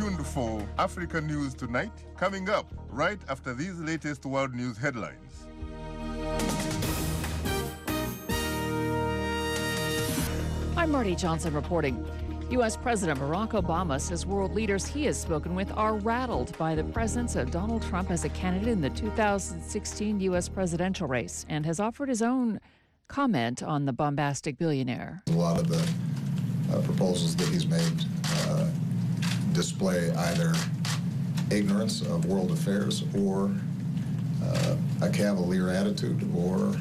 tuned for Africa News Tonight, coming up right after these latest world news headlines. I'm Marty Johnson reporting. U.S. President Barack Obama says world leaders he has spoken with are rattled by the presence of Donald Trump as a candidate in the 2016 U.S. presidential race and has offered his own comment on the bombastic billionaire. A lot of the proposals that he's made display either ignorance of world affairs or a cavalier attitude or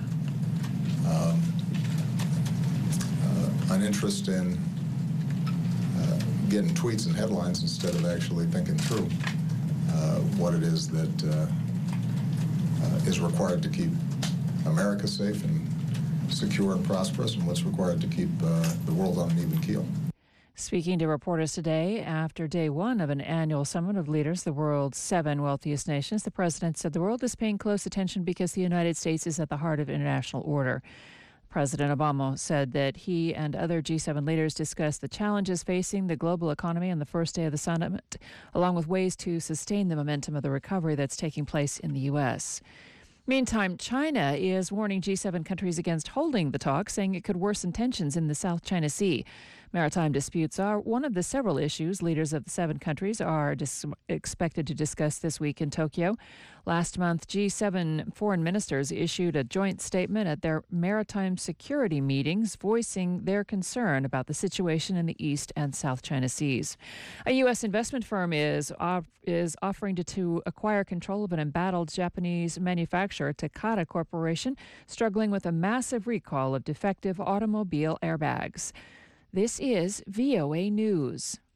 an interest in getting tweets and headlines instead of actually thinking through what it is that is required to keep America safe and secure and prosperous, and what's required to keep the world on an even keel. Speaking to reporters today after day one of an annual summit of leaders, the world's 7 wealthiest nations, the president said the world is paying close attention because the United States is at the heart of international order. President Obama said that he and other G7 leaders discussed the challenges facing the global economy on the first day of the summit, along with ways to sustain the momentum of the recovery that's taking place in the U.S. Meantime, China is warning G7 countries against holding the talk, saying it could worsen tensions in the South China Sea. Maritime disputes are one of the several issues leaders of the 7 countries are expected to discuss this week in Tokyo. Last month, G7 foreign ministers issued a joint statement at their maritime security meetings, voicing their concern about the situation in the East and South China Seas. A U.S. investment firm is offering to acquire control of an embattled Japanese manufacturer, Takata Corporation, struggling with a massive recall of defective automobile airbags. This is VOA News.